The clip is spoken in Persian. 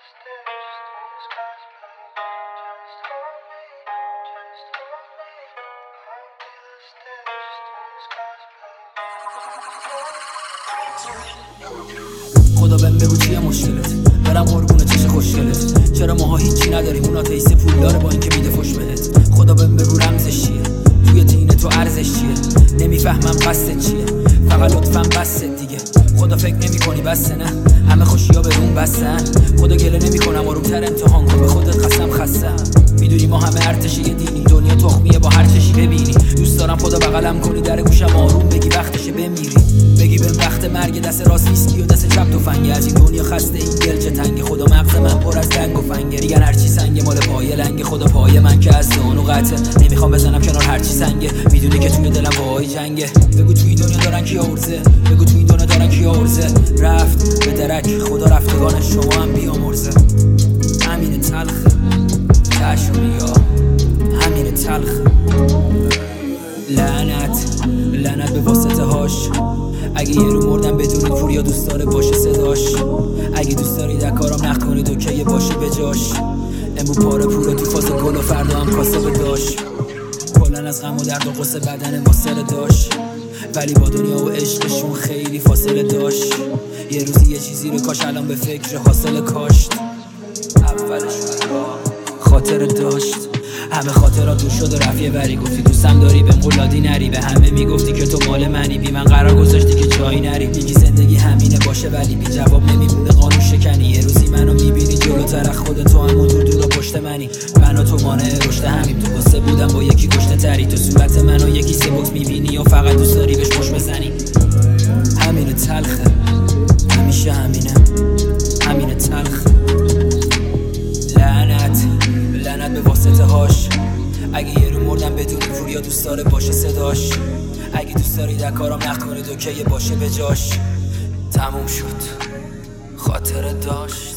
خدا بهم بگو چیه مشکلت، برم قربون چش خوشگلت. چرا ماها هیچی نداریم، اون آتیسه پولداره با اینکه میده فش بهت. خدا بهم بگو رمزش چیه، توی تین تو ارزش چیه. نمیفهمم قصدت چیه، فقط لطفاً بسه دیگه. خدا فکر نمی‌کنی بسه نه، همه خوشی‌ها به اون بسن. خدا گله نمی‌کنم، آروم‌تر امتحان کن، به خودت قسم خستم. میدونی ما همه ارتشی دینیم، دنیا تخمیه با هر چشی ببینی. دوست دارم خدا بغلم کنی، در گوشم آروم بگی وقتشه بمیری. بگی بهم وقت مرگ، دست راست ویسکی و دست چپ تفنگ. از این دنیا خسته این دل چه تنگه، خدا مغز من پر از دنگ و فنگه. میگن هرچی سنگه مال پای لنگه، خدا پای من که از زانو قطعه. نمیخوام بزنم کنار هرچی سنگه، میدونی که توی دلم وای جنگه. بگو توی دنیا دارن کی ارزه، بگو توی دنیا دارن کی ارزه. رفت به درک خدا رفتگان شما هم بیامرزه. همین تلخه چشم یا همین تلخه. لعنت به واسطه هاش. اگه یه رو مردم بدونید پوریا دوست داره باشه صداش. اگه دوست داری در کارم نقد کنید اوکیه باشه به جاش. امرو پاره پوره تو فاز گل و فردا هم کاسه به داش. کلن از غم و درد و قصه بدن واصله داشت، ولی با دنیا و عشقشون خیلی فاصله داشت. یه روزی یه چیزی رو کاش، الان به فکر حاصل کاشت. اولش خاطر داشت، همه خاطرات دور شد و رفیه بری. گفتی دوستم داری بهم قولادی نری، به همه میگفتی که تو مال منی. بی من قرار گذاشتی که جایی نری. میگی زندگی همینه باشه ولی بی جواب نمیمونه قانون شکنی. یه روزی منو میبینی جلوتر خودت، تو همون دور پشت منی. من و تو مانع رشد همیم، تو قصه بودم با یکی کشته تری. تو صورت منو یکی سبک میبینی و فقط دوست داری بهش پشت بزنی. همینه تلخه، همیشه همینه تلخه. لعنت به واسطه هاش. اگه یه رو مردم بدونی پوریا دوست داره باشه صداش. اگه دوست داری در کارم نقد کنید اوکیه باشه به جاش. تموم شد خاطره داشت.